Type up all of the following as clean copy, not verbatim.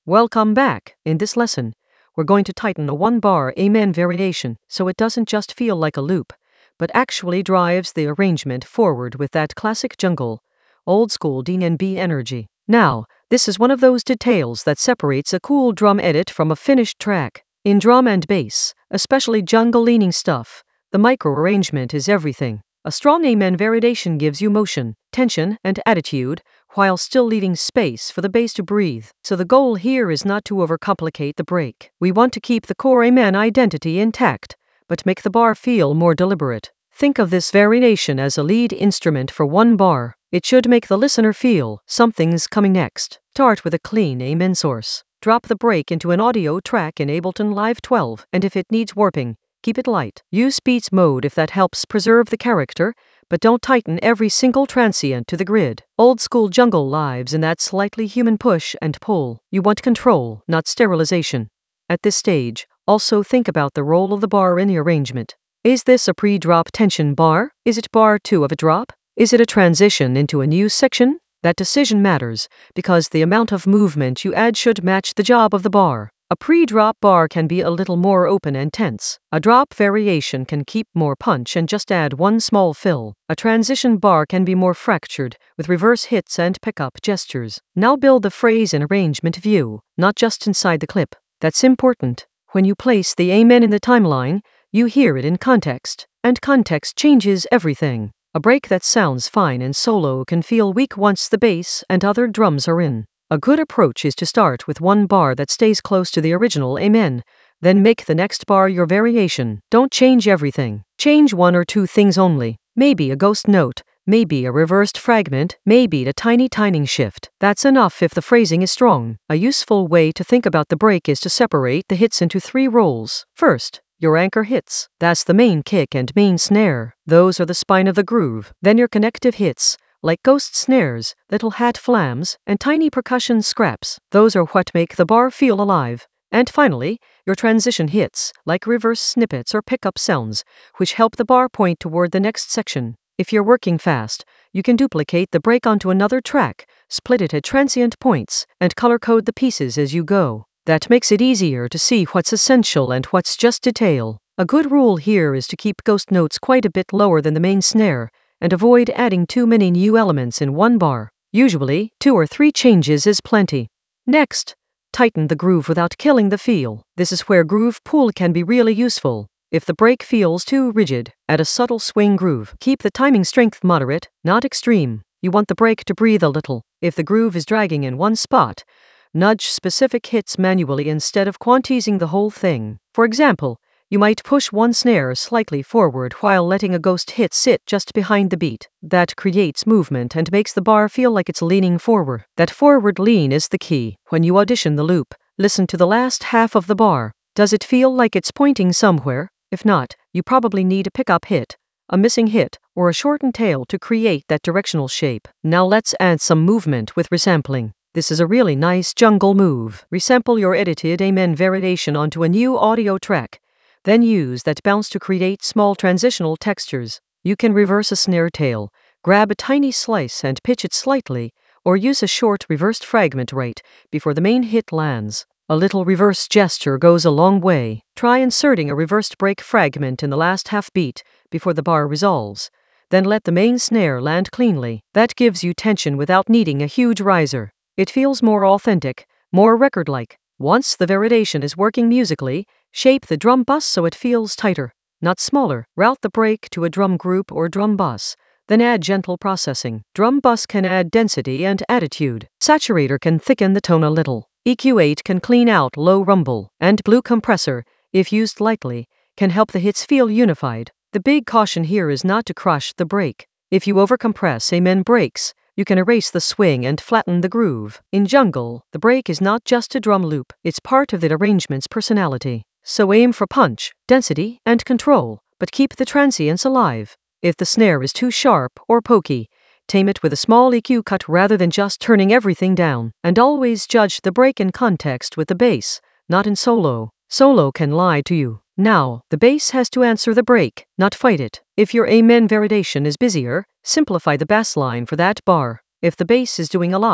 Welcome back. In this lesson, we're going to tighten a one-bar amen variation so it doesn't just feel like a loop, but actually drives the arrangement forward with that classic jungle, old-school D&B energy. Now, this is one of those details that separates a cool drum edit from a finished track. In drum and bass, especially jungle-leaning stuff, the micro-arrangement is everything. A strong amen variation gives you motion, tension, and attitude, while still leaving space for the bass to breathe. So the goal here is not to overcomplicate the break. We want to keep the core amen identity intact, but make the bar feel more deliberate. Think of this variation as a lead instrument for one bar. It should make the listener feel something's coming next. Start with a clean amen source. Drop the break into an audio track in Ableton Live 12, and if it needs warping, keep it light. Use Beats mode if that helps preserve the character, but don't tighten every single transient to the grid. Old school jungle lives in that slightly human push and pull. You want control, not sterilization. At this stage, also think about the role of the bar in the arrangement. Is this a pre-drop tension bar? Is it bar 2 of a drop? Is it a transition into a new section? That decision matters, because the amount of movement you add should match the job of the bar. A pre-drop bar can be a little more open and tense. A drop variation can keep more punch and just add one small fill. A transition bar can be more fractured, with reverse hits and pickup gestures. Now build the phrase in arrangement view, not just inside the clip. That's important. When you place the amen in the timeline, you hear it in context, and context changes everything. A break that sounds fine in solo can feel weak once the bass and other drums are in. A good approach is to start with one bar that stays close to the original amen, then make the next bar your variation. Don't change everything. Change one or two things only. Maybe a ghost note, maybe a reversed fragment, maybe a tiny timing shift. That's enough if the phrasing is strong. A useful way to think about the break is to separate the hits into 3 roles. First, your anchor hits. That's the main kick and main snare. Those are the spine of the groove. Then your connective hits, like ghost snares, little hat flams, and tiny percussion scraps. Those are what make the bar feel alive. And finally, your transition hits, like reverse snippets or pickup sounds, which help the bar point toward the next section. If you're working fast, you can duplicate the break onto another track, split it at transient points, and color code the pieces as you go. That makes it easier to see what's essential and what's just detail. A good rule here is to keep ghost notes quite a bit lower than the main snare, and avoid adding too many new elements in one bar. Usually, 2 or 3 changes is plenty. Next, tighten the groove without killing the feel. This is where groove pull can be really useful. If the break feels too rigid, add a subtle swing groove. Keep the timing strength moderate, not extreme. You want the break to breathe a little. If the groove is dragging in one spot, nudge specific hits manually instead of quantizing the whole thing. For example, you might push one snare slightly forward while letting a ghost hit sit just behind the beat. That creates movement and makes the bar feel like it's leaning forward. That forward lean is the key. When you audition the loop, listen to the last half of the bar. Does it feel like it's pointing somewhere? If not, you probably need a pickup hit, a missing hit, or a shortened tail to create that directional shape. Now let's add some movement with resampling. This is a really nice jungle move. Resample your edited amen variation onto a new audio track. Then use that bounce to create small transitional textures. You can reverse a snare tail, grab a tiny slice and pitch it slightly, or use a short reversed fragment right before the main hit lands. A little reverse gesture goes a long way. Try inserting a reversed break fragment in the last half beat before the bar resolves. Then let the main snare land cleanly. That gives you tension without needing a huge riser. It feels more authentic, more record-like. Once the variation is working musically, shape the drum bus so it feels tighter, not smaller. Route the break to a drum group or drum bus, then add gentle processing. Drum bus can add density and attitude. Saturator can thicken the tone a little. EQ8 can clean out low rumble, and Blue Compressor, if used lightly, can help the hits feel unified. The big caution here is not to crush the break. If you overcompress amen breaks, you can erase the swing and flatten the groove. In jungle, the break is not just a drum loop, it's part of the arrangement's personality. So aim for punch, density, and control, but keep the transients alive. If the snare is too sharp or pokey, tame it with a small EQ cut rather than just turning everything down. And always judge the break in context with the bass, not in solo. Solo can lie to you. Now, the bass has to answer the break, not fight it. If your amen variation is busier, simplify the bass line for that bar. If the bass is doing a lot,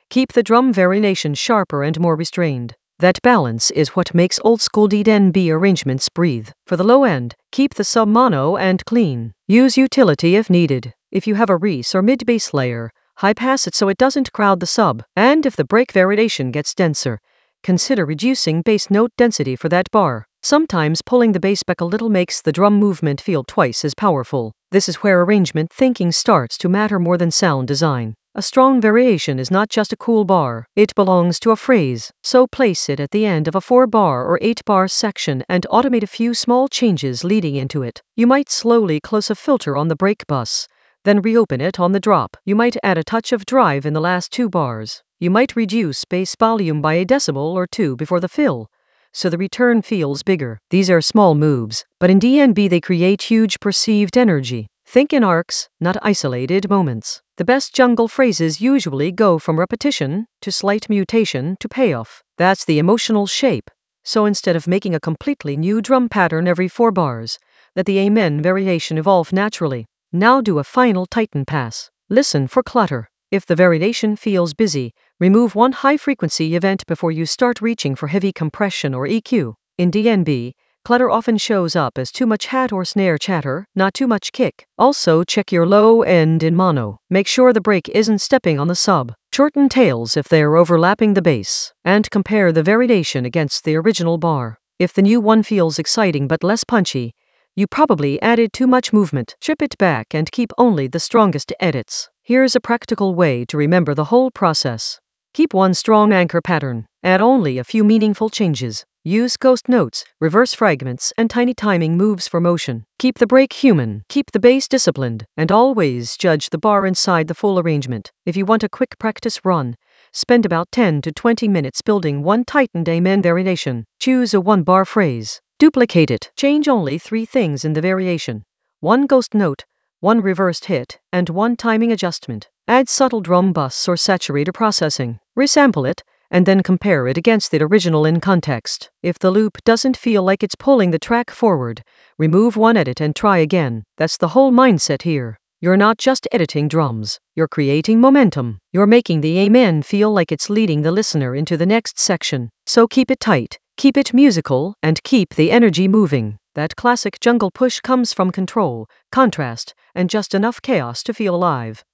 Keep the drum variation sharper and more restrained. That balance is what makes old-school DNB arrangements breathe. For the low end, keep the sub mono and clean. Use utility if needed. If you have a Reese or mid-bass layer, high-pass it so it doesn't crowd the sub. And if the break variation gets denser, consider reducing bass note density for that bar. Sometimes pulling the bass back a little makes the drum movement feel twice as powerful. This is where arrangement thinking starts to matter more than sound design. A strong variation is not just a cool bar, it belongs to a phrase. So place it at the end of a 4-bar or 8-bar section and automate a few small changes leading into it. You might slowly close a filter on the break bus, then reopen it on the drop. You might add a touch of drive in the last 2 bars. You might reduce bass volume by a decibel or 2 before the fill, so the return feels bigger. These are small moves, but in DNB they create huge perceived energy. Think in arcs, not isolated moments. The best jungle phrases usually go from repetition to slight mutation to payoff. That's the emotional shape. So instead of making a completely new drum pattern every 4 bars, let the amen variation evolve naturally. Now do a final tighten pass. Listen for clutter. If the variation feels busy, remove one high-frequency event before you start reaching for heavy compression or EQ. In DNB, clutter often shows up as too much hat or snare chatter, not too much kick. Also, check your low end in mono. Make sure the break isn't stepping on the sub. Shorten tails if they are overlapping the bass, and compare the variation against the original bar. If the new one feels exciting but less punchy, you probably added too much movement. Strip it back and keep only the strongest edits. Here's a practical way to remember the whole process. Keep one strong anchor pattern. Add only a few meaningful changes. Use ghost notes, reverse fragments, and tiny timing moves for motion. Keep the break human, keep the bass disciplined, and always judge the bar inside the full arrangement. If you want a quick practice run, spend about 10 to 20 minutes building one tightened amen variation. Choose a 1-bar phrase. Duplicate it. Change only 3 things in the variation: 1 ghost note, 1 reversed hit, and 1 timing adjustment. Add subtle drum bus or saturator processing. Resample it, and then compare it against the original in context. If the loop doesn't feel like it's pulling the track forward, remove one edit and try again. That's the whole mindset here. You're not just editing drums, you're creating momentum. You're making the amen feel like it's leading the listener into the next section. So keep it tight, keep it musical, and keep the energy moving. That classic jungle push comes from control, contrast, and just enough chaos to feel alive.